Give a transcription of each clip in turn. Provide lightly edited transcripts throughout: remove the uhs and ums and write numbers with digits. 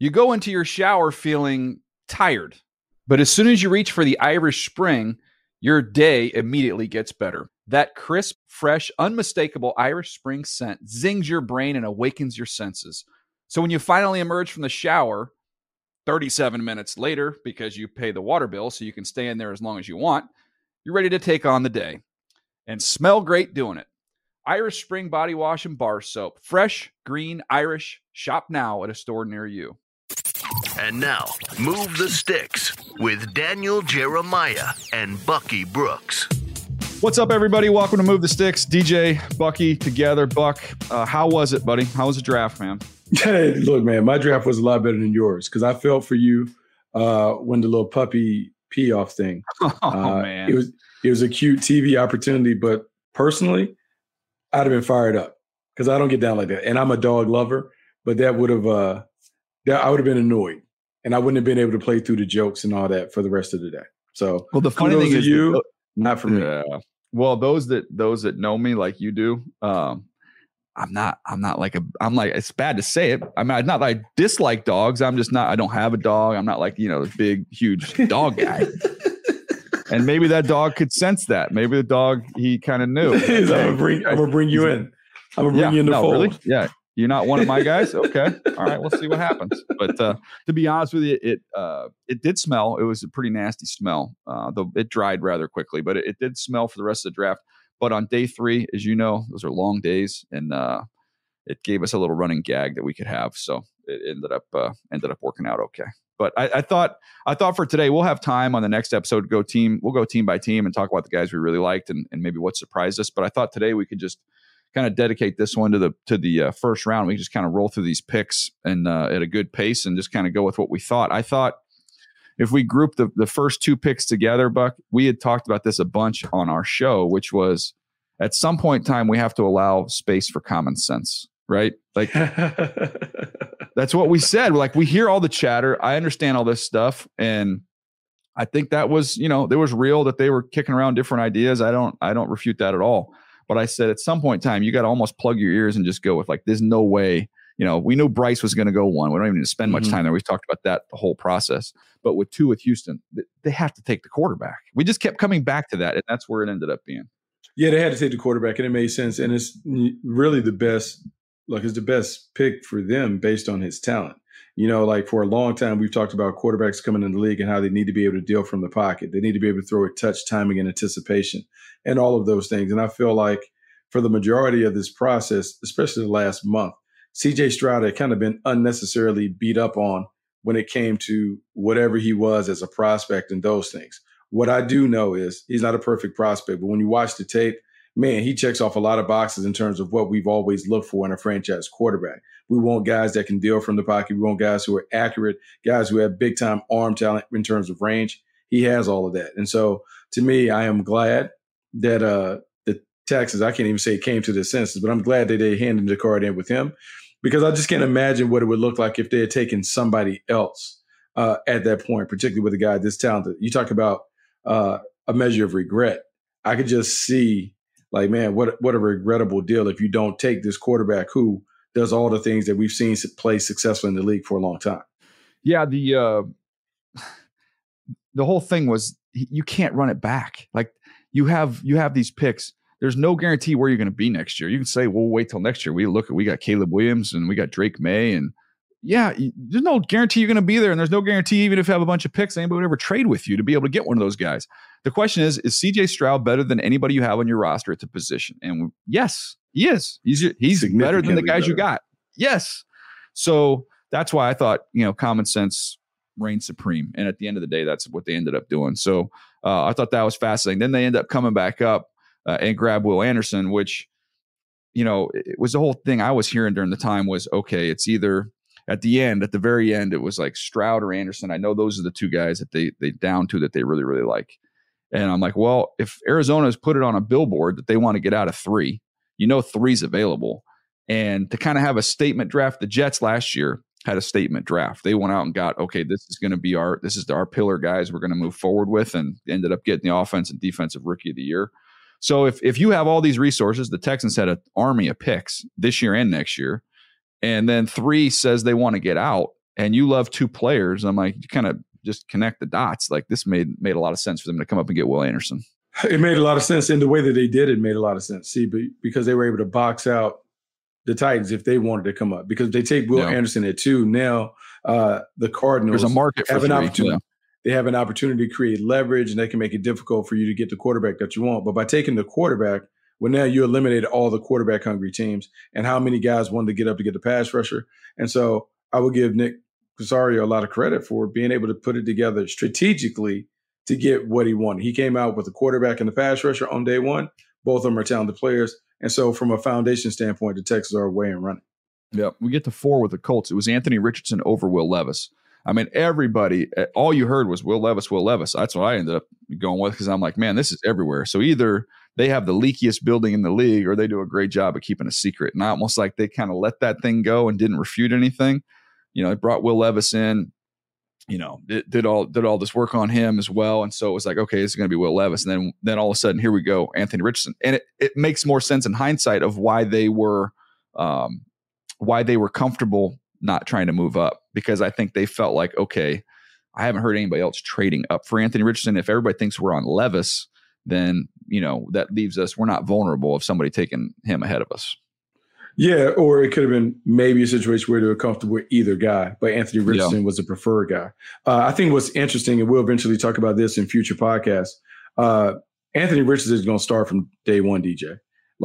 You go into your shower feeling tired, but as soon as you reach for the Irish Spring, your day immediately gets better. That crisp, fresh, unmistakable Irish Spring scent zings your brain and awakens your senses. So when you finally emerge from the shower 37 minutes later, because you pay the water bill so you can stay in there as long as you want, you're ready to take on the day and smell great doing it. Irish Spring Body Wash and Bar Soap. Fresh, green, Irish. Shop now at a store near you. And now, Move the Sticks with Daniel Jeremiah and Bucky Brooks. What's up, everybody? Welcome to Move the Sticks. DJ, Bucky, together. Buck, how was it, buddy? How was the draft, man? Hey, look, man, my draft was a lot better than yours because I felt for you when the little puppy pee off thing. Man. It was a cute TV opportunity, but personally, I'd have been fired up because I don't get down like that. And I'm a dog lover, but I would have been annoyed and I wouldn't have been able to play through the jokes and all that for the rest of the day. So, well, the funny thing is, you, not for me. Yeah. Well, those that know me like you do, I'm like it's bad to say it. I mean, not that I dislike dogs. I don't have a dog. I'm not like, the big, huge dog guy. And maybe that dog could sense that. Maybe the dog, he kind of knew. I'm gonna bring you in. I'm gonna bring you in the fold. Really? Yeah. You're not one of my guys? Okay. All right. We'll see what happens. But to be honest with you, it did smell. It was a pretty nasty smell. Though it dried rather quickly, but it did smell for the rest of the draft. But on day 3, as you know, those are long days, and it gave us a little running gag that we could have. So it ended up working out okay. But I thought for today we'll have time on the next episode to we'll go team by team and talk about the guys we really liked and maybe what surprised us. But I thought today we could just kind of dedicate this one to the first round. We just kind of roll through these picks and at a good pace and just kind of go with what we thought. I thought if we group the first 2 picks together, Buck, we had talked about this a bunch on our show, which was at some point in time we have to allow space for common sense, right? Like that's what we said. Like we hear all the chatter. I understand all this stuff, and I think that was there was real that they were kicking around different ideas. I don't refute that at all. But I said at some point in time, you got to almost plug your ears and just go with like, there's no way, we knew Bryce was going to go 1. We don't even need to spend much time there. We've talked about that the whole process. But with 2 with Houston, they have to take the quarterback. We just kept coming back to that. And that's where it ended up being. Yeah, they had to take the quarterback and it made sense. And it's really the best pick for them based on his talent. Like for a long time, we've talked about quarterbacks coming in the league and how they need to be able to deal from the pocket. They need to be able to throw it, touch, timing, and anticipation, and all of those things. And I feel like for the majority of this process, especially the last month, C.J. Stroud had kind of been unnecessarily beat up on when it came to whatever he was as a prospect and those things. What I do know is he's not a perfect prospect, but when you watch the tape, man, he checks off a lot of boxes in terms of what we've always looked for in a franchise quarterback. We want guys that can deal from the pocket. We want guys who are accurate, guys who have big time arm talent in terms of range. He has all of that. And so to me, I am glad that the Texans, I can't even say it came to the senses, but I'm glad that they handed the card in with him because I just can't imagine what it would look like if they had taken somebody else at that point, particularly with a guy this talented. You talk about a measure of regret. I could just see like, man, what a regrettable deal if you don't take this quarterback who does all the things that we've seen play successfully in the league for a long time. Yeah, the whole thing was you can't run it back. Like you have these picks. There's no guarantee where you're going to be next year. You can say, we'll wait till next year. We got Caleb Williams and we got Drake May. And yeah, there's no guarantee you're going to be there. And there's no guarantee even if you have a bunch of picks, anybody would ever trade with you to be able to get one of those guys. The question is C.J. Stroud better than anybody you have on your roster at the position? And yes, he is. He's better than the guys you got. Yes. So that's why I thought, common sense reigns supreme. And at the end of the day, that's what they ended up doing. So I thought that was fascinating. Then they end up coming back up and grab Will Anderson, which, it was the whole thing I was hearing during the time was, okay, it's either at the very end, it was like Stroud or Anderson. I know those are the 2 guys that they down to that they really, really like. And I'm like, well, if Arizona's put it on a billboard that they want to get out of 3, 3's available. And to kind of have a statement draft, the Jets last year had a statement draft. They went out and got, okay, this is our pillar guys we're going to move forward with, and ended up getting the offense and defensive rookie of the year. So if you have all these resources, the Texans had an army of picks this year and next year, and then 3 says they want to get out, and you love two players. I'm like, you kind of just connect the dots. Like this made a lot of sense for them to come up and get Will Anderson. It made a lot of sense. And the way that they did it made a lot of sense. See, because they were able to box out the Titans if they wanted to come up. Because if they take Will Anderson at 2, now the Cardinals there's a market for have an 3. opportunity. They have an opportunity to create leverage, and they can make it difficult for you to get the quarterback that you want. But by taking the quarterback, well, now you eliminated all the quarterback-hungry teams, and how many guys wanted to get up to get the pass rusher. And so I would give Nick Caserio a lot of credit for being able to put it together strategically to get what he wanted. He came out with the quarterback and the pass rusher on day one. Both of them are talented players. And so from a foundation standpoint, the Texans are away and running. Yep. We get to 4 with the Colts. It was Anthony Richardson over Will Levis. I mean, everybody, all you heard was Will Levis, Will Levis. That's what I ended up going with because I'm like, man, this is everywhere. So either they have the leakiest building in the league or they do a great job of keeping a secret. And almost like they kind of let that thing go and didn't refute anything. They brought Will Levis in, did all this work on him as well. And so it was like, okay, this is going to be Will Levis. And then all of a sudden, here we go, Anthony Richardson. And it makes more sense in hindsight of why they were comfortable not trying to move up, because I think they felt like, okay, I haven't heard anybody else trading up for Anthony Richardson. If everybody thinks we're on Levis, then, that leaves us, we're not vulnerable of somebody taking him ahead of us. Yeah, or it could have been maybe a situation where they were comfortable with either guy, but Anthony Richardson was the preferred guy. I think what's interesting, and we'll eventually talk about this in future podcasts, Anthony Richardson is going to start from day one, DJ.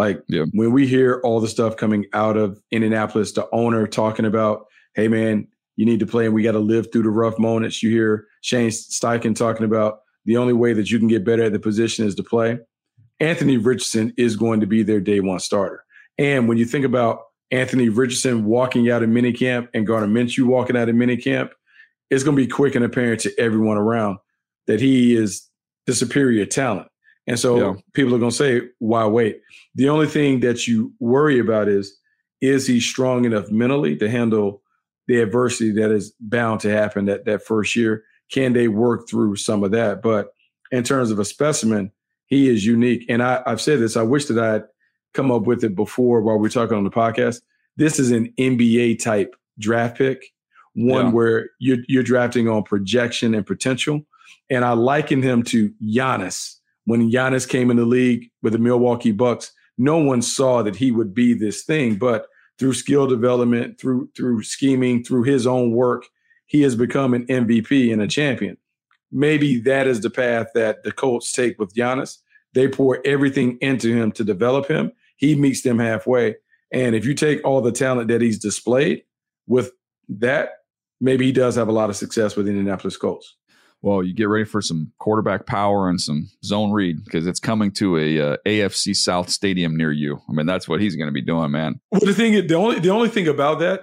When we hear all the stuff coming out of Indianapolis, the owner talking about, hey, man, you need to play and we got to live through the rough moments. You hear Shane Steichen talking about the only way that you can get better at the position is to play. Anthony Richardson is going to be their day one starter. And when you think about Anthony Richardson walking out of minicamp and Gardner Minshew walking out of minicamp, it's going to be quick and apparent to everyone around that he is the superior talent. And so people are going to say, why wait? The only thing that you worry about is he strong enough mentally to handle the adversity that is bound to happen that first year? Can they work through some of that? But in terms of a specimen, he is unique. And I've said this, I wish that I had come up with it before while we're talking on the podcast. This is an NBA type draft pick, one where you're drafting on projection and potential. And I liken him to Giannis. When Giannis came in the league with the Milwaukee Bucks, no one saw that he would be this thing, but through skill development, through scheming, through his own work, he has become an MVP and a champion. Maybe that is the path that the Colts take with Giannis. They pour everything into him to develop him. He meets them halfway. And if you take all the talent that he's displayed with that, maybe he does have a lot of success with the Indianapolis Colts. Well, you get ready for some quarterback power and some zone read because it's coming to a AFC South stadium near you. I mean, that's what he's going to be doing, man. Well, the only thing about that,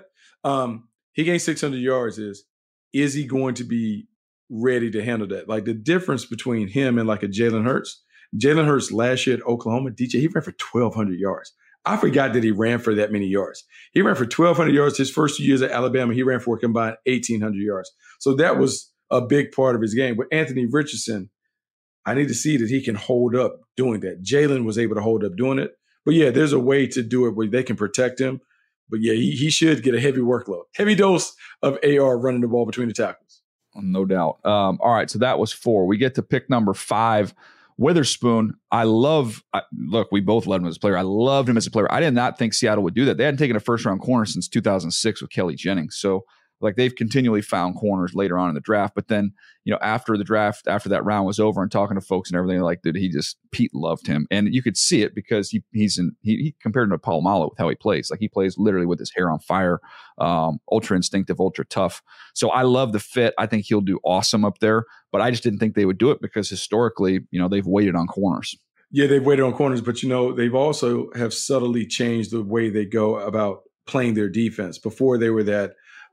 he gained 600 yards is he going to be ready to handle that? Like the difference between him and like a Jalen Hurts. Jalen Hurts last year at Oklahoma, DJ, he ran for 1,200 yards. I forgot that he ran for that many yards. He ran for 1,200 yards. His first 2 years at Alabama, he ran for a combined 1,800 yards. So that was a big part of his game. With Anthony Richardson, I need to see that he can hold up doing that. Jalen was able to hold up doing it. But yeah, there's a way to do it where they can protect him. But yeah, he should get a heavy workload, heavy dose of AR running the ball between the tackles. No doubt. All right, so that was 4. We get to pick number 5. Witherspoon, look, we both loved him as a player. I loved him as a player. I did not think Seattle would do that. They hadn't taken a first-round corner since 2006 with Kelly Jennings. So, they've continually found corners later on in the draft. But then, after the draft, after that round was over and talking to folks and everything, Pete loved him. And you could see it because he compared him to Polamalu with how he plays. Like he plays literally with his hair on fire, ultra instinctive, ultra tough. So I love the fit. I think he'll do awesome up there. But I just didn't think they would do it because historically, they've waited on corners. Yeah, they've waited on corners, but they've also have subtly changed the way they go about playing their defense. Before they were that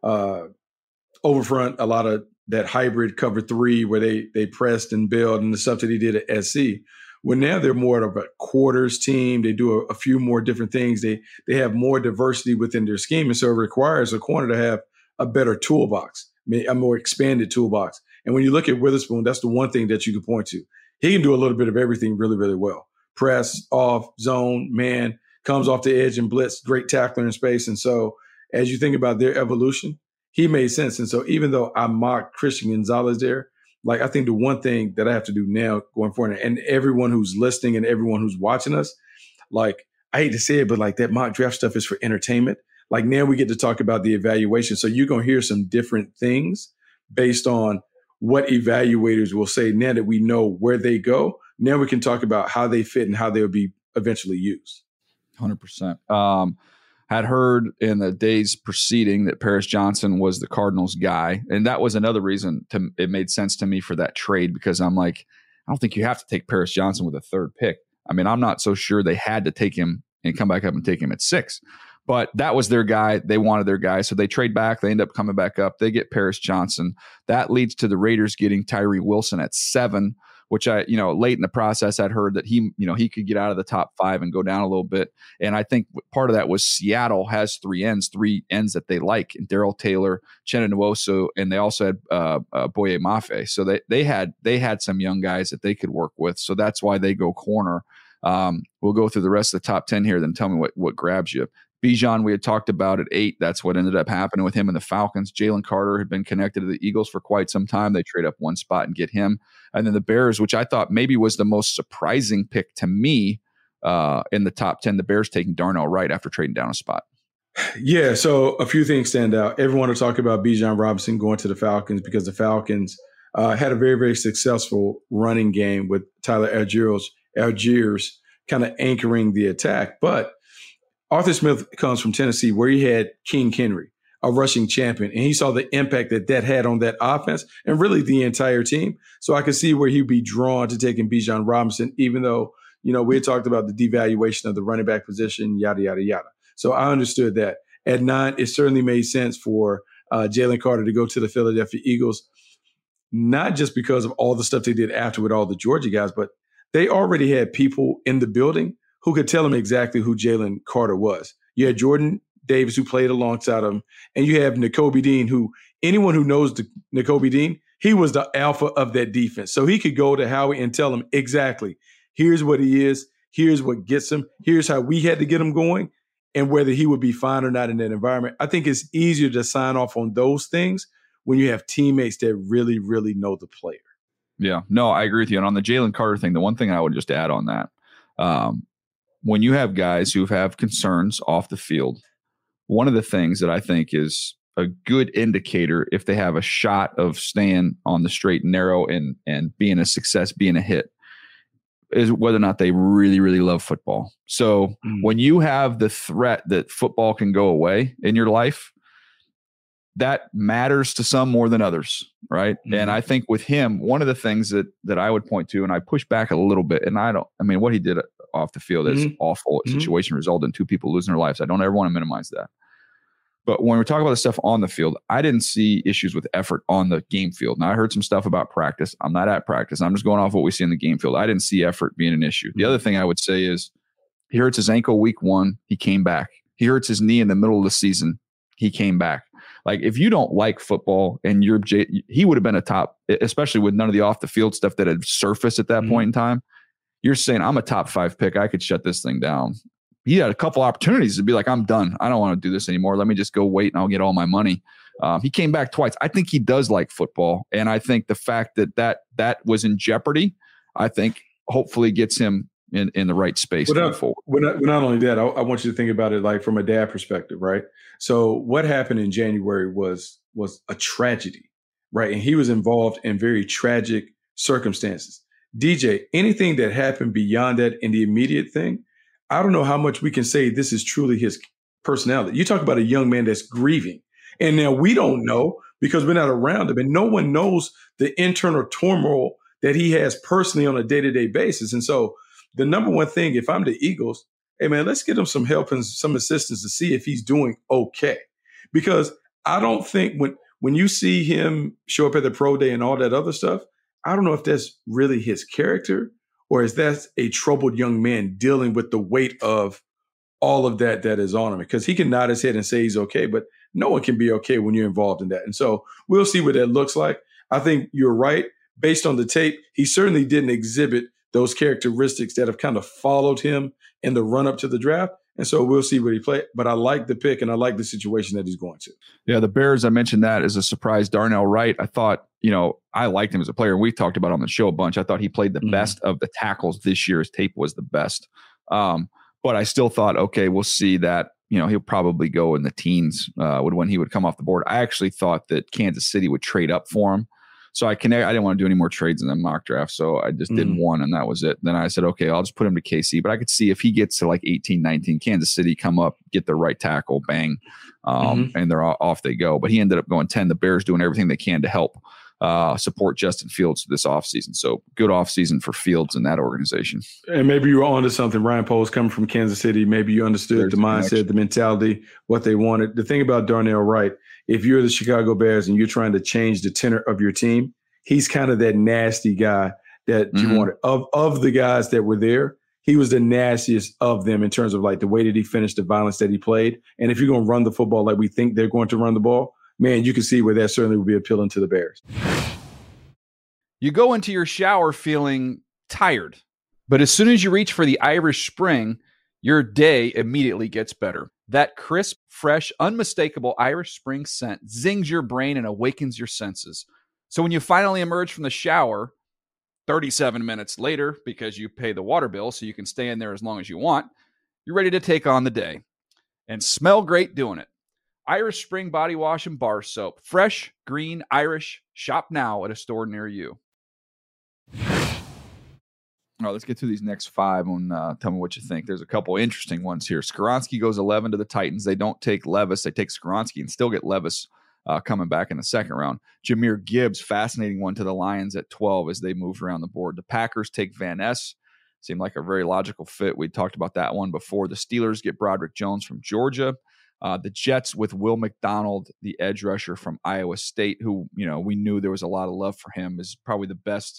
over front, a lot of that hybrid cover 3 where they pressed and bailed and the stuff that he did at SC. Well, now they're more of a quarters team. They do a few more different things. They have more diversity within their scheme. And so it requires a corner to have a better toolbox, a more expanded toolbox. And when you look at Witherspoon, that's the one thing that you can point to. He can do a little bit of everything really, really well. Press, off, zone, man, comes off the edge and blitz, great tackler in space. And so as you think about their evolution, he made sense. And so even though I mocked Christian Gonzalez there, like I think the one thing that I have to do now going forward, and everyone who's listening and everyone who's watching us, like I hate to say it, but like that mock draft stuff is for entertainment. Like now we get to talk about the evaluation. So you're going to hear some different things based on what evaluators will say. Now that we know where they go, now we can talk about how they fit and how they'll be eventually used. 100%. Had heard in the days preceding that Paris Johnson was the Cardinals guy. And that was another reason it made sense to me for that trade, because I'm like, I don't think you have to take Paris Johnson with a third pick. I mean, I'm not so sure they had to take him and come back up and take him at 6. But that was their guy. They wanted their guy. So they trade back. They end up coming back up. They get Paris Johnson. That leads to the Raiders getting Tyree Wilson at 7, which late in the process, I'd heard that he could get out of the top 5 and go down a little bit. And I think part of that was Seattle has 3 ends that they like, and Darrell Taylor, Chenna Nwosu, and they also had Boye Mafe. So they had some young guys that they could work with. So that's why they go corner. We'll go through the rest of the top 10 here, then tell me what grabs you. Bijan, we had talked about at 8. That's what ended up happening with him and the Falcons. Jalen Carter had been connected to the Eagles for quite some time. They trade up one spot and get him. And then the Bears, which I thought maybe was the most surprising pick to me in the top 10, the Bears taking Darnell Wright after trading down a spot. Yeah, so a few things stand out. Everyone will talk about Bijan Robinson going to the Falcons because the Falcons had a very, very successful running game with Tyler Algiers kind of anchoring the attack. But Arthur Smith comes from Tennessee, where he had King Henry, a rushing champion, and he saw the impact that had on that offense and really the entire team. So I could see where he'd be drawn to taking Bijan Robinson, even though, we had talked about the devaluation of the running back position, yada, yada, yada. So I understood that. At 9, it certainly made sense for Jalen Carter to go to the Philadelphia Eagles, not just because of all the stuff they did after with all the Georgia guys, but they already had people in the building who could tell him exactly who Jalen Carter was. You had Jordan Davis, who played alongside him, and you have Nakobe Dean, who anyone who knows Nakobe Dean, he was the alpha of that defense. So he could go to Howie and tell him exactly, here's what he is, here's what gets him, here's how we had to get him going, and whether he would be fine or not in that environment. I think it's easier to sign off on those things when you have teammates that really, really know the player. Yeah, no, I agree with you. And on the Jalen Carter thing, the one thing I would just add on that, when you have guys who have concerns off the field, one of the things that I think is a good indicator if they have a shot of staying on the straight and narrow and being a success, being a hit, is whether or not they really, really love football. So when you have the threat that football can go away in your life, that matters to some more than others, right? Mm-hmm. And I think with him, one of the things that I would point to, and I push back a little bit, and what he did off the field is awful. Situation resulted in 2 people losing their lives. I don't ever want to minimize that. But when we're talking about the stuff on the field, I didn't see issues with effort on the game field. Now, I heard some stuff about practice. I'm not at practice. I'm just going off what we see in the game field. I didn't see effort being an issue. The other thing I would say is he hurts his ankle week 1. He came back. He hurts his knee in the middle of the season. He came back. Like, if you don't like football and he would have been a top, especially with none of the off the field stuff that had surfaced at that point in time. You're saying, I'm a top 5 pick. I could shut this thing down. He had a couple opportunities to be like, I'm done. I don't want to do this anymore. Let me just go wait and I'll get all my money. He came back twice. I think he does like football. And I think the fact that was in jeopardy, I think hopefully gets him in the right space going forward. Not only that, I want you to think about it like from a dad perspective, right? So what happened in January was a tragedy, right? And he was involved in very tragic circumstances. DJ, anything that happened beyond that in the immediate thing, I don't know how much we can say this is truly his personality. You talk about a young man that's grieving. And now we don't know because we're not around him. And no one knows the internal turmoil that he has personally on a day-to-day basis. And so the number one thing, if I'm the Eagles, hey, man, let's get him some help and some assistance to see if he's doing okay. Because I don't think when you see him show up at the pro day and all that other stuff, I don't know if that's really his character or is that a troubled young man dealing with the weight of all of that is on him. Because he can nod his head and say he's okay, but no one can be okay when you're involved in that. And so we'll see what that looks like. I think you're right. Based on the tape, he certainly didn't exhibit those characteristics that have kind of followed him in the run up to the draft. And so we'll see what he plays. But I like the pick, and I like the situation that he's going to. Yeah, the Bears, I mentioned that as a surprise. Darnell Wright, I thought, I liked him as a player. We talked about on the show a bunch. I thought he played the best of the tackles this year. His tape was the best. But I still thought, okay, we'll see that. He'll probably go in the teens when he would come off the board. I actually thought that Kansas City would trade up for him. So I didn't want to do any more trades in the mock draft. So I just did one, and that was it. Then I said, okay, I'll just put him to KC. But I could see if he gets to like 18, 19, Kansas City come up, get the right tackle, bang, and they're off they go. But he ended up going 10. The Bears doing everything they can to help support Justin Fields this offseason. So good offseason for Fields in that organization. And maybe you were onto something. Ryan Poles coming from Kansas City. Maybe you understood the mindset, the mentality, what they wanted. The thing about Darnell Wright, if you're the Chicago Bears and you're trying to change the tenor of your team, he's kind of that nasty guy that you wanted. Of the guys that were there, he was the nastiest of them in terms of like the way that he finished, the violence that he played. And if you're going to run the football like we think they're going to run the ball, man, you can see where that certainly would be appealing to the Bears. You go into your shower feeling tired, but as soon as you reach for the Irish Spring, your day immediately gets better. That crisp, fresh, unmistakable Irish Spring scent zings your brain and awakens your senses. So when you finally emerge from the shower 37 minutes later, because you pay the water bill so you can stay in there as long as you want, you're ready to take on the day and smell great doing it. Irish Spring Body Wash and Bar Soap. Fresh, green, Irish. Shop now at a store near you. All right, let's get through these next five and tell me what you think. There's a couple interesting ones here. Skoronski goes 11 to the Titans. They don't take Levis. They take Skoronski and still get Levis coming back in the second round. Jahmyr Gibbs, fascinating one to the Lions at 12 as they moved around the board. The Packers take Van Ness. Seemed like a very logical fit. We talked about that one before. The Steelers get Broderick Jones from Georgia. The Jets with Will McDonald, the edge rusher from Iowa State, who, we knew there was a lot of love for him, is probably the best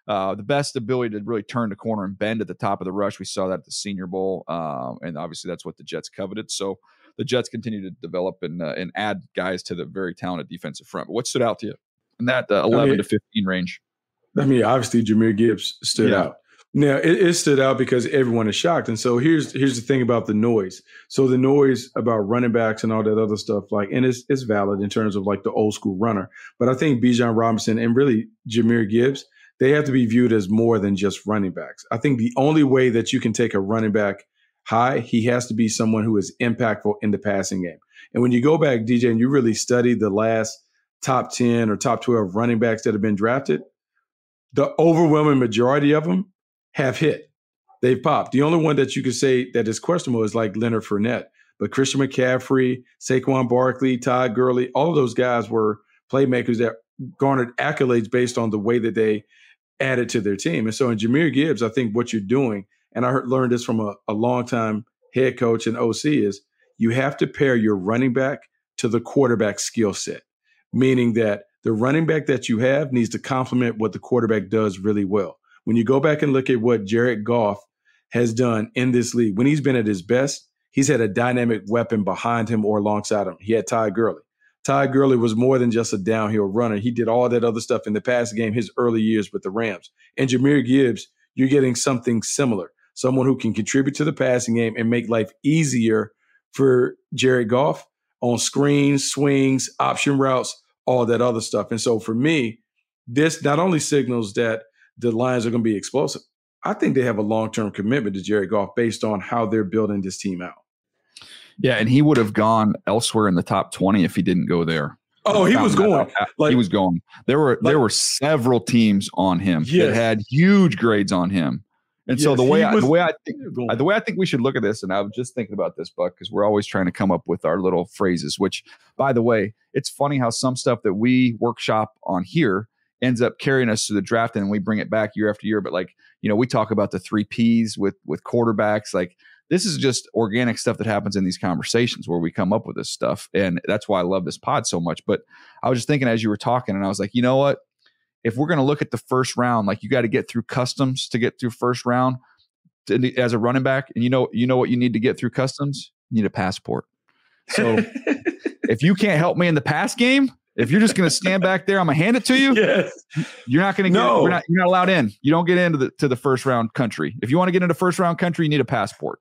ability to really turn the corner and bend at the top of the rush. We saw that at the Senior Bowl, and obviously that's what the Jets coveted. So the Jets continue to develop and add guys to the very talented defensive front. But what stood out to you in that 11 to 15 range? Obviously Jahmyr Gibbs stood out. Now, it stood out because everyone is shocked. And so here's the thing about the noise. So the noise about running backs and all that other stuff, and it's valid in terms of like the old school runner. But I think Bijan Robinson and really Jahmyr Gibbs, they have to be viewed as more than just running backs. I think the only way that you can take a running back high, he has to be someone who is impactful in the passing game. And when you go back, DJ, and you really study the last top 10 or top 12 running backs that have been drafted, the overwhelming majority of them have hit. They've popped. The only one that you could say that is questionable is like Leonard Fournette. But Christian McCaffrey, Saquon Barkley, Todd Gurley, all of those guys were playmakers that garnered accolades based on the way that they added to their team. And so in Jahmyr Gibbs, I think what you're doing, and I learned this from a longtime head coach and OC, is you have to pair your running back to the quarterback skill set, meaning that the running back that you have needs to complement what the quarterback does really well. When you go back and look at what Jared Goff has done in this league, when he's been at his best, he's had a dynamic weapon behind him or alongside him. He had Todd Gurley. Todd Gurley was more than just a downhill runner. He did all that other stuff in the passing game his early years with the Rams. And Jahmyr Gibbs, you're getting something similar, someone who can contribute to the passing game and make life easier for Jared Goff on screens, swings, option routes, all that other stuff. And so for me, this not only signals that the Lions are going to be explosive, I think they have a long-term commitment to Jared Goff based on how they're building this team out. Yeah, and he would have gone elsewhere in the top 20 if he didn't go there. Oh, he was going. He was going. There were several teams on him that had huge grades on him. And so the way I think we should look at this, and I was just thinking about this, Buck, because we're always trying to come up with our little phrases, which, by the way, it's funny how some stuff that we workshop on here ends up carrying us to the draft and we bring it back year after year. But we talk about the 3 Ps with quarterbacks. Like, this is just organic stuff that happens in these conversations where we come up with this stuff. And that's why I love this pod so much. But I was just thinking as you were talking, and I was like, you know what? If we're going to look at the first round, like, you got to get through customs to get through first round as a running back. And you know what you need to get through customs? You need a passport. So if you can't help me in the pass game, if you're just going to stand back there, I'm going to hand it to you. Yes. You're not going to you're not allowed in. You don't get into the first round country. If you want to get into first round country, you need a passport.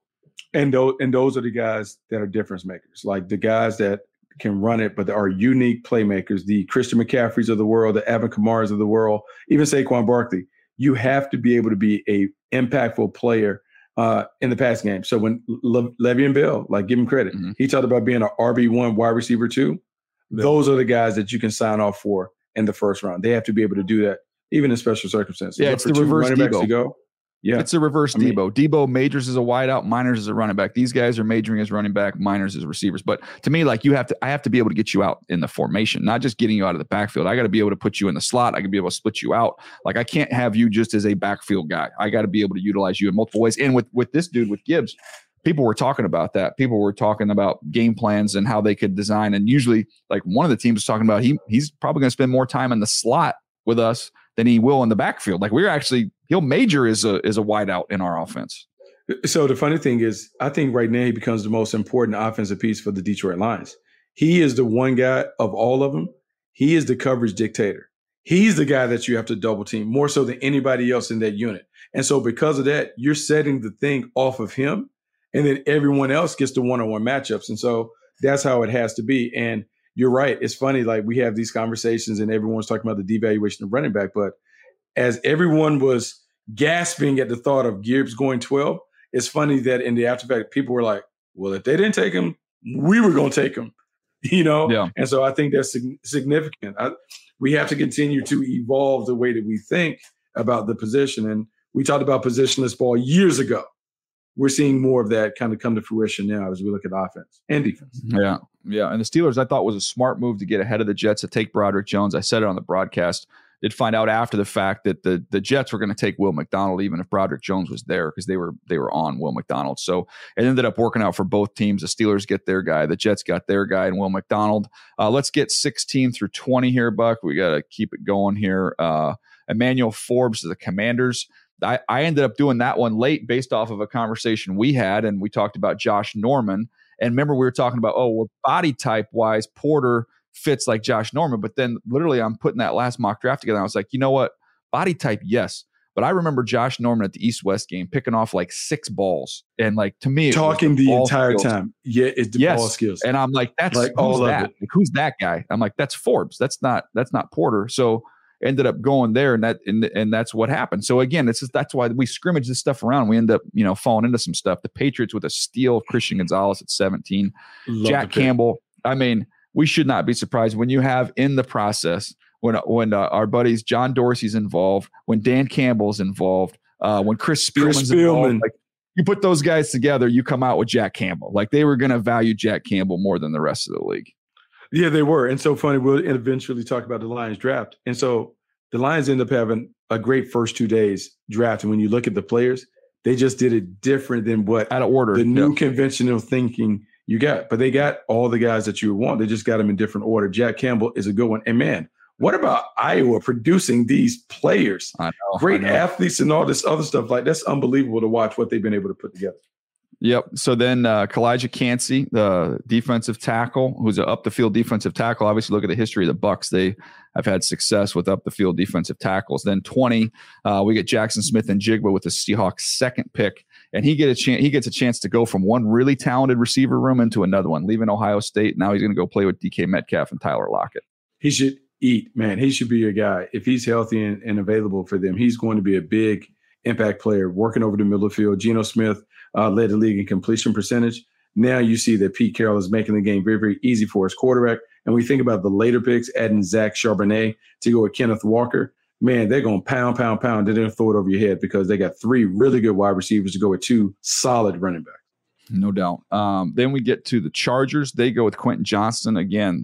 And those are the guys that are difference makers, like the guys that can run it, but are unique playmakers, the Christian McCaffreys of the world, the Alvin Kamara's of the world, even Saquon Barkley. You have to be able to be a impactful player in the passing game. So when Le'Veon Bell, like, give him credit, he talked about being an RB1 wide receiver too. Those are the guys that you can sign off for in the first round. They have to be able to do that, even in special circumstances. Yeah, it's the reverse Debo. To go. Yeah, it's a reverse Debo. Debo majors as a wideout, minors as a running back. These guys are majoring as running back, minors as receivers. But to me, like, I have to be able to get you out in the formation, not just getting you out of the backfield. I got to be able to put you in the slot. I can be able to split you out. Like, I can't have you just as a backfield guy. I got to be able to utilize you in multiple ways. And with this dude, with Gibbs, people were talking about that. People were talking about game plans and how they could design. And usually, like, one of the teams was talking about he's probably going to spend more time in the slot with us than he will in the backfield. Like, he'll major as a wideout in our offense. So the funny thing is, I think right now he becomes the most important offensive piece for the Detroit Lions. He is the one guy of all of them. He is the coverage dictator. He's the guy that you have to double team more so than anybody else in that unit. And so because of that, you're setting the thing off of him, and then everyone else gets the one-on-one matchups. And so that's how it has to be. And you're right. It's funny, like, we have these conversations and everyone's talking about the devaluation of running back, but as everyone was gasping at the thought of Gibbs going 12, it's funny that in the afterfact, people were like, well, if they didn't take him, we were going to take him, Yeah. And so I think that's significant. We have to continue to evolve the way that we think about the position. And we talked about positionless ball years ago. We're seeing more of that kind of come to fruition now as we look at offense and defense. Yeah. Yeah. And the Steelers, I thought, was a smart move to get ahead of the Jets to take Broderick Jones. I said it on the broadcast. Did find out after the fact that the Jets were going to take Will McDonald even if Broderick Jones was there, because they were on Will McDonald. So it ended up working out for both teams. The Steelers get their guy, the Jets got their guy, and Will McDonald. Let's get 16 through 20 here, Buck. We got to keep it going here. Emmanuel Forbes to the Commanders. I ended up doing that one late based off of a conversation we had, and we talked about Josh Norman. And remember, we were talking about, body type wise, Porter fits like Josh Norman. But then literally I'm putting that last mock draft together. And I was like, you know what? Body type, yes. But I remember Josh Norman at the East-West game picking off like 6 balls. And like, to me, talking the entire time. Yeah, it's the ball skills. And I'm like, that's like all that. Like, who's that guy? I'm like, that's Forbes. That's not Porter. So ended up going there, and that's what happened. So again, that's why we scrimmage this stuff around. We end up, falling into some stuff. The Patriots with a steal of Christian Gonzalez at 17. Jack Campbell. I mean, we should not be surprised when you have in the process when our buddies John Dorsey's involved, when Dan Campbell's involved, when Chris Spielman's involved. Like, you put those guys together, you come out with Jack Campbell. Like, they were going to value Jack Campbell more than the rest of the league. Yeah, they were. And so funny, we'll eventually talk about the Lions draft. And so the Lions end up having a great first 2 days draft. And when you look at the players, they just did it different than what out of order, the new conventional thinking you got. But they got all the guys that you want. They just got them in different order. Jack Campbell is a good one. And man, what about Iowa producing these players? I know, great athletes and all this other stuff. Like, that's unbelievable to watch what they've been able to put together. Yep. So then Kalijah Cansey, the defensive tackle, who's an up-the-field defensive tackle. Obviously, look at the history of the Bucks. They have had success with up-the-field defensive tackles. Then 20, we get Jackson Smith and Jigba with the Seahawks' second pick. And he gets a chance to go from one really talented receiver room into another one, leaving Ohio State. Now he's going to go play with DK Metcalf and Tyler Lockett. He should eat, man. He should be a guy. If he's healthy and available for them, he's going to be a big impact player working over the middle of the field. Geno Smith led the league in completion percentage. Now you see that Pete Carroll is making the game very, very easy for his quarterback. And we think about the later picks, adding Zach Charbonnet to go with Kenneth Walker. Man, they're going pound. They're going to throw it over your head because they got 3 really good wide receivers to go with 2 solid running backs. No doubt. Then we get to the Chargers. They go with Quentin Johnston again.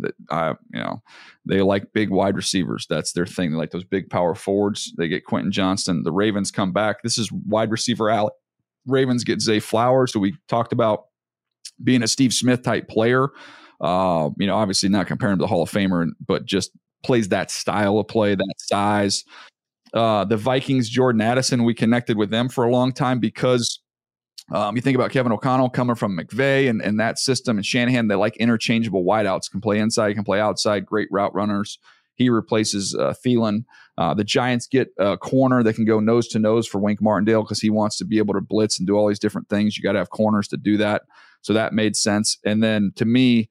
They like big wide receivers. That's their thing. They like those big power forwards. They get Quentin Johnston. The Ravens come back. This is wide receiver alley. Ravens get Zay Flowers, who we talked about being a Steve Smith type player. Obviously not comparing him to the Hall of Famer, but just plays that style of play, that size. The Vikings, Jordan Addison, we connected with them for a long time because you think about Kevin O'Connell coming from McVay and that system, and Shanahan, they like interchangeable wideouts, can play inside, can play outside, great route runners. He replaces Thielen. The Giants get a corner that can go nose to nose for Wink Martindale because he wants to be able to blitz and do all these different things. You got to have corners to do that. So that made sense. And then to me,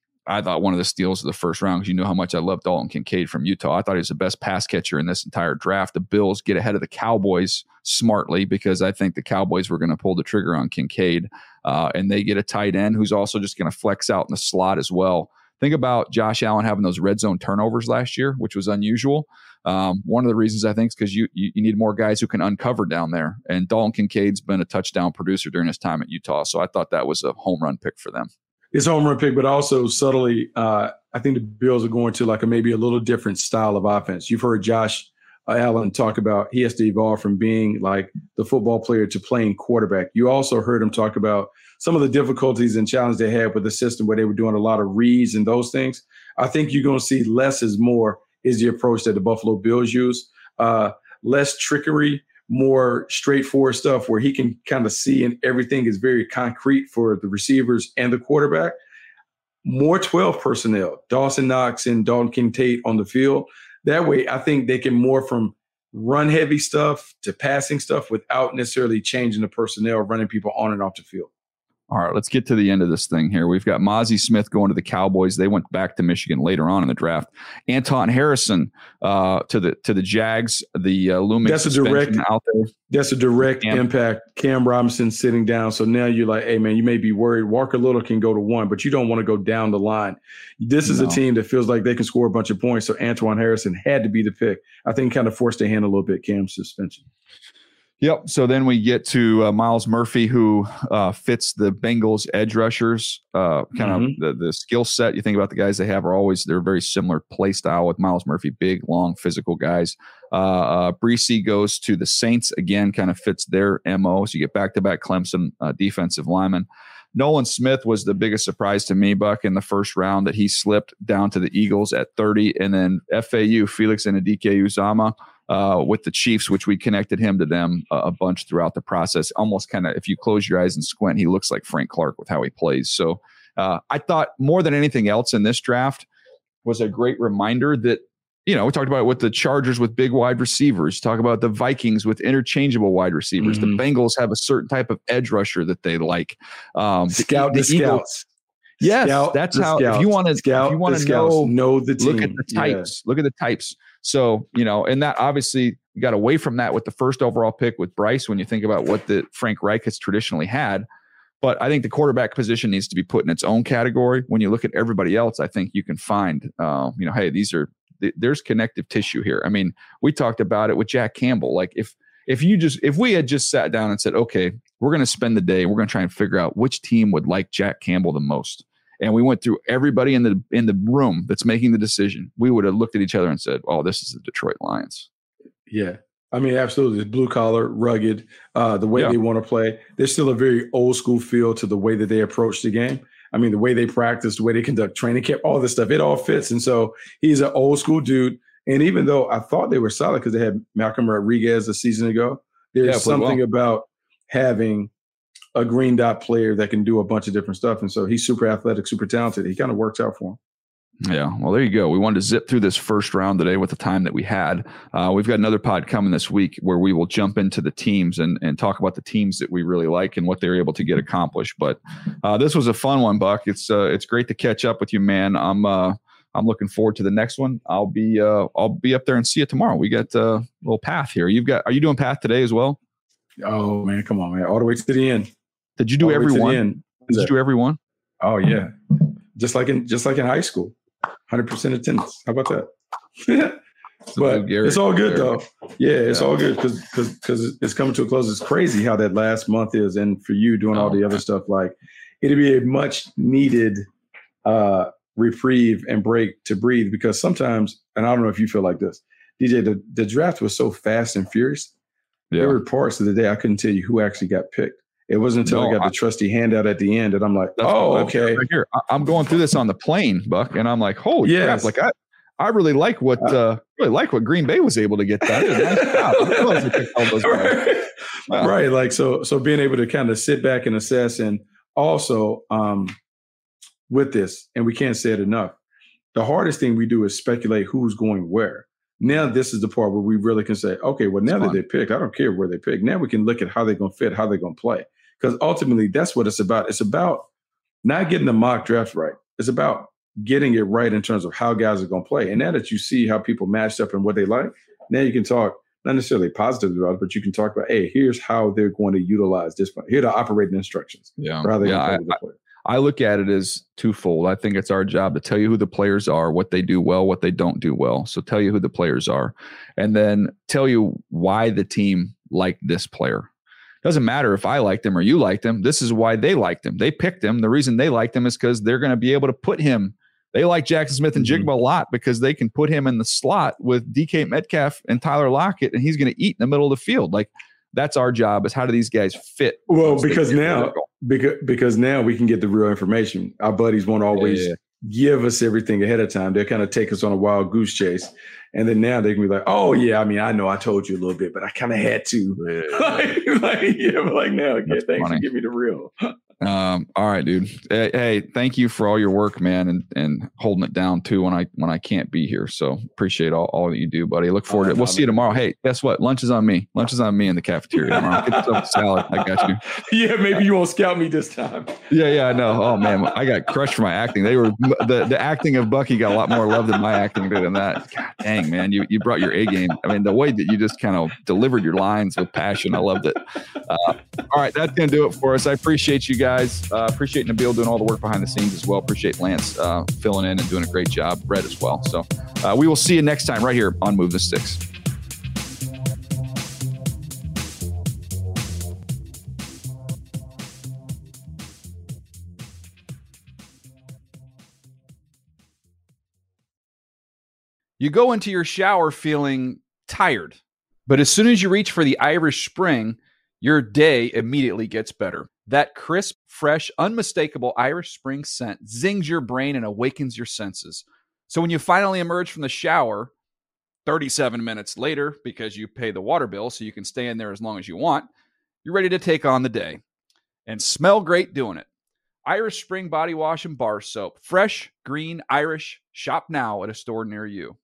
I thought one of the steals of the first round, because you know how much I love Dalton Kincaid from Utah. I thought he was the best pass catcher in this entire draft. The Bills get ahead of the Cowboys smartly because I think the Cowboys were going to pull the trigger on Kincaid, and they get a tight end who's also just going to flex out in the slot as well. Think about Josh Allen having those red zone turnovers last year, which was unusual. One of the reasons I think is because you need more guys who can uncover down there. And Dalton Kincaid's been a touchdown producer during his time at Utah. So I thought that was a home run pick for them. It's a home run pick, but also subtly, I think the Bills are going to like maybe a little different style of offense. You've heard Josh Allen talk about he has to evolve from being like the football player to playing quarterback. You also heard him talk about some of the difficulties and challenges they had with the system where they were doing a lot of reads and those things. I think you're going to see less is more is the approach that the Buffalo Bills use. Less trickery, more straightforward stuff where he can kind of see and everything is very concrete for the receivers and the quarterback. More 12 personnel, Dawson Knox and Dalton Kincaid on the field. That way, I think they can more from run heavy stuff to passing stuff without necessarily changing the personnel, running people on and off the field. All right, let's get to the end of this thing here. We've got Mozzie Smith going to the Cowboys. They went back to Michigan later on in the draft. Anton Harrison to the Jags. The looming suspension out there. That's a direct impact. Cam Robinson sitting down. So now you're like, hey man, you may be worried. Walker Little can go to 1, but you don't want to go down the line. This is a team that feels like they can score a bunch of points. So Antoine Harrison had to be the pick. I think kind of forced their hand a little bit. Cam's suspension. Yep. So then we get to Miles Murphy, who fits the Bengals edge rushers, of the skill set. You think about the guys they have they're very similar play style with Miles Murphy, big, long, physical guys. Breesy goes to the Saints again, kind of fits their MO. So you get back-to-back Clemson defensive linemen. Nolan Smith was the biggest surprise to me, Buck, in the first round that he slipped down to the Eagles at 30. And then FAU, Felix Anudike-Uzomah, with the Chiefs, which we connected him to them a bunch throughout the process. Almost kind of, if you close your eyes and squint, he looks like Frank Clark with how he plays. So I thought more than anything else in this draft was a great reminder that, we talked about it with the Chargers with big wide receivers, talk about the Vikings with interchangeable wide receivers. Mm-hmm. The Bengals have a certain type of edge rusher that they like. Scout the Eagles. Yes, scout that's how. Scouts. If you want to know the team. Look at the types. Yeah. Look at the types. So and that obviously got away from that with the first overall pick with Bryce. When you think about what the Frank Reich has traditionally had, but I think the quarterback position needs to be put in its own category. When you look at everybody else, I think you can find, hey, there's connective tissue here. I mean, we talked about it with Jack Campbell. Like if we had just sat down and said, okay, we're going to spend the day, we're going to try and figure out which team would like Jack Campbell the most. And we went through everybody in the room that's making the decision. We would have looked at each other and said, oh, this is the Detroit Lions. Yeah. I mean, absolutely. It's blue collar, rugged, the way they want to play. There's still a very old school feel to the way that they approach the game. I mean, the way they practice, the way they conduct training camp, all this stuff, it all fits. And so he's an old school dude. And even though I thought they were solid because they had Malcolm Rodriguez a season ago, there's something about having a green dot player that can do a bunch of different stuff. And so he's super athletic, super talented. He kind of works out for him. Yeah, well, there you go. We wanted to zip through this first round today with the time that we had. We've got another pod coming this week where we will jump into the teams and talk about the teams that we really like and what they're able to get accomplished. But this was a fun one, Buck. It's great to catch up with you, man. I'm looking forward to the next one. I'll be up there and see you tomorrow. We got a little Path here. Are you doing Path today as well? Oh man, come on, man! All the way to the end. Did you do every one? Did you do every one? Oh yeah, just like in high school. 100% attendance. How about that? But it's all good though. Yeah, it's all good because it's coming to a close. It's crazy how that last month is, and for you doing all the other stuff, like it'd be a much needed reprieve and break to breathe. Because sometimes, and I don't know if you feel like this, DJ, the draft was so fast and furious. Yeah. There were parts of the day I couldn't tell you who actually got picked. It wasn't until I got the trusty handout at the end that I'm like, okay. Right here. I'm going through this on the plane, Buck, and I'm like, holy crap! Like I really like what Green Bay was able to get done. Right. Like so being able to kind of sit back and assess, and also with this, and we can't say it enough, The hardest thing we do is speculate who's going where. Now this is the part where we really can say, okay, well, now that they picked, I don't care where they pick. Now we can look at how they're going to fit, how they're going to play. Because ultimately, that's what it's about. It's about not getting the mock draft right. It's about getting it right in terms of how guys are going to play. And now that you see how people matched up and what they like, now you can talk, not necessarily positive about it, but you can talk about, hey, here's how they're going to utilize this one. Here are the operating instructions. Yeah. For how they're going to play with the player. I look at it as twofold. I think it's our job to tell you who the players are, what they do well, what they don't do well. So tell you who the players are, and then tell you why the team liked this player. Doesn't matter if I liked him or you liked him. This is why they liked him. They picked him. The reason they liked him is because they're going to be able to put him. They like Jackson Smith and Jigba a lot because they can put him in the slot with DK Metcalf and Tyler Lockett, and he's going to eat in the middle of the field. Like, that's our job, is how do these guys fit? Well, because now we can get the real information. Our buddies won't always give us everything ahead of time. They'll kind of take us on a wild goose chase. And then now they can be like, oh, yeah, I mean, I know I told you a little bit, but I kind of had to. But now, okay, thanks for giving me the real. All right, dude. Hey, thank you for all your work, man, and holding it down too when I can't be here. So appreciate all that you do, buddy. Look forward to it. We'll see you tomorrow. Hey, guess what? Lunch is on me. Lunch is on me in the cafeteria tomorrow. Get yourself a salad. I got you. Yeah, maybe you won't scout me this time. Yeah, I know. Oh man, I got crushed for my acting. They were the acting of Bucky got a lot more love than my acting did in that. God dang, man, you brought your A game. I mean, the way that you just kind of delivered your lines with passion, I loved it. All right, that's gonna do it for us. I appreciate you guys. Appreciate Nabil doing all the work behind the scenes as well. Appreciate Lance filling in and doing a great job. Brett as well. So we will see you next time right here on Move the Sticks. You go into your shower feeling tired, but as soon as you reach for the Irish Spring, your day immediately gets better. That crisp, fresh, unmistakable Irish Spring scent zings your brain and awakens your senses. So when you finally emerge from the shower 37 minutes later, because you pay the water bill so you can stay in there as long as you want, you're ready to take on the day and smell great doing it. Irish Spring Body Wash and Bar Soap. Fresh, green, Irish. Shop now at a store near you.